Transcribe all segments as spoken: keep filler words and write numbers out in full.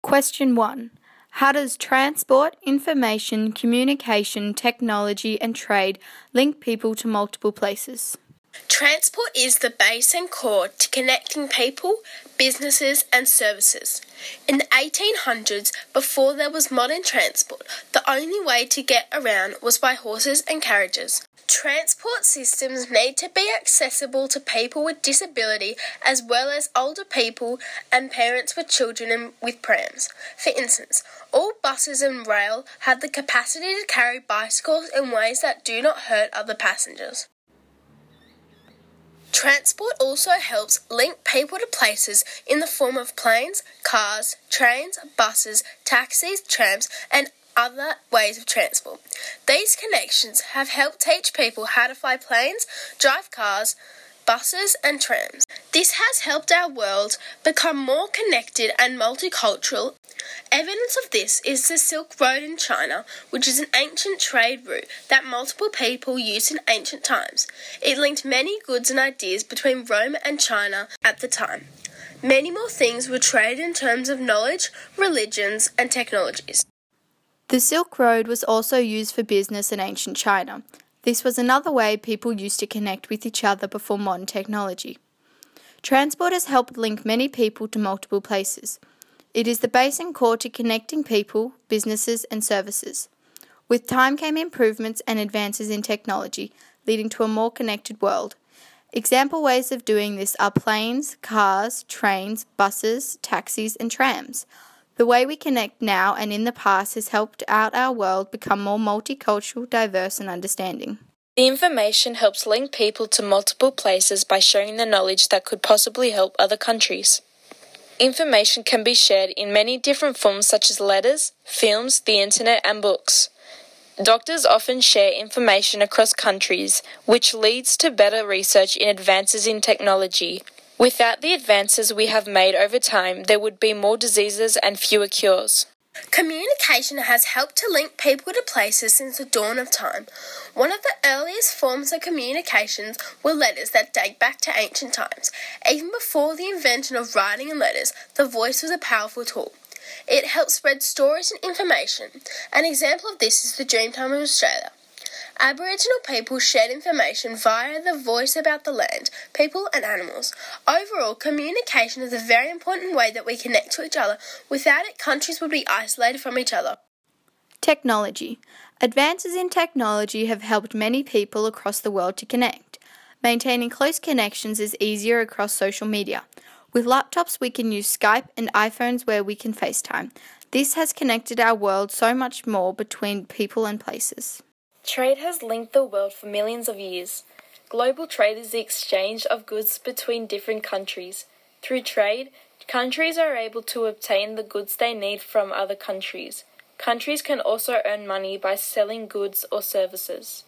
Question one. How does transport, information, communication, technology and trade link people to multiple places? Transport is the base and core to connecting people, businesses and services. In the eighteen hundreds, before there was modern transport, the only way to get around was by horses and carriages. Transport systems need to be accessible to people with disability as well as older people and parents with children and with prams. For instance, all buses and rail have the capacity to carry bicycles in ways that do not hurt other passengers. Transport also helps link people to places in the form of planes, cars, trains, buses, taxis, trams, and other ways of transport. These connections have helped teach people how to fly planes, drive cars, buses and trams. This has helped our world become more connected and multicultural. Evidence of this is the Silk Road in China, which is an ancient trade route that multiple people used in ancient times. It linked many goods and ideas between Rome and China at the time. Many more things were traded in terms of knowledge, religions, and technologies. The Silk Road was also used for business in ancient China. This was another way people used to connect with each other before modern technology. Transport has helped link many people to multiple places. It is the base and core to connecting people, businesses and services. With time came improvements and advances in technology, leading to a more connected world. Example ways of doing this are planes, cars, trains, buses, taxis and trams. The way we connect now and in the past has helped out our world become more multicultural, diverse and understanding. The information helps link people to multiple places by sharing the knowledge that could possibly help other countries. Information can be shared in many different forms such as letters, films, the internet and books. Doctors often share information across countries, which leads to better research in advances in technology. Without the advances we have made over time, there would be more diseases and fewer cures. Communication has helped to link people to places since the dawn of time. One of the earliest forms of communications were letters that date back to ancient times. Even before the invention of writing and letters, the voice was a powerful tool. It helped spread stories and information. An example of this is the Dreamtime of Australia. Aboriginal people shared information via the voice about the land, people and animals. Overall, communication is a very important way that we connect to each other. Without it, countries would be isolated from each other. Technology. Advances in technology have helped many people across the world to connect. Maintaining close connections is easier across social media. With laptops, we can use Skype and iPhones where we can FaceTime. This has connected our world so much more between people and places. Trade has linked the world for millions of years. Global trade is the exchange of goods between different countries. Through trade, countries are able to obtain the goods they need from other countries. Countries can also earn money by selling goods or services.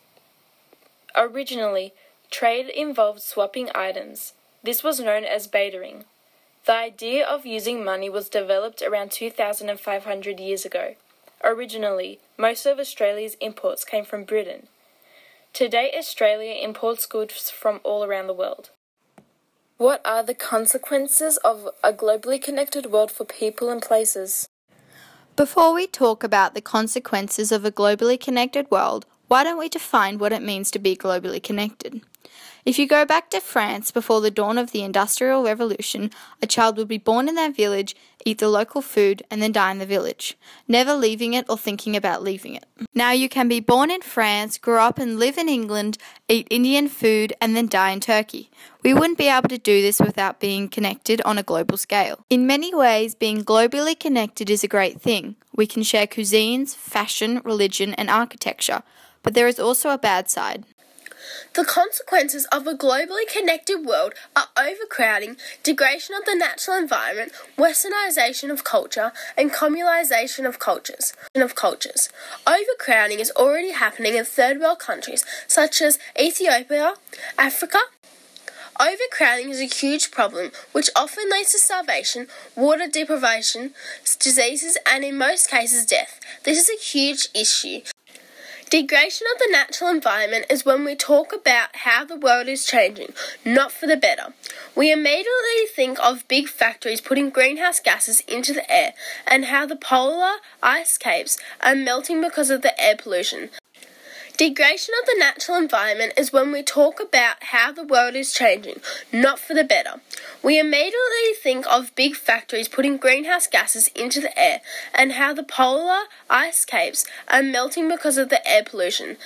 Originally, trade involved swapping items. This was known as bartering. The idea of using money was developed around two thousand five hundred years ago. Originally, most of Australia's imports came from Britain. Today, Australia imports goods from all around the world. What are the consequences of a globally connected world for people and places? Before we talk about the consequences of a globally connected world, why don't we define what it means to be globally connected? If you go back to France before the dawn of the Industrial Revolution, a child would be born in their village, eat the local food, and then die in the village, never leaving it or thinking about leaving it. Now you can be born in France, grow up and live in England, eat Indian food, and then die in Turkey. We wouldn't be able to do this without being connected on a global scale. In many ways, being globally connected is a great thing. We can share cuisines, fashion, religion, and architecture, but there is also a bad side. The consequences of a globally connected world are overcrowding, degradation of the natural environment, westernization of culture, and communalization of cultures. Of cultures. Overcrowding is already happening in third world countries such as Ethiopia, Africa. Overcrowding is a huge problem which often leads to starvation, water deprivation, diseases, and in most cases death. This is a huge issue. Degradation of the natural environment is when we talk about how the world is changing, not for the better. We immediately think of big factories putting greenhouse gases into the air and how the polar ice caps are melting because of the air pollution. Degradation of the natural environment is when we talk about how the world is changing, not for the better. We immediately think of big factories putting greenhouse gases into the air and how the polar ice caps are melting because of the air pollution.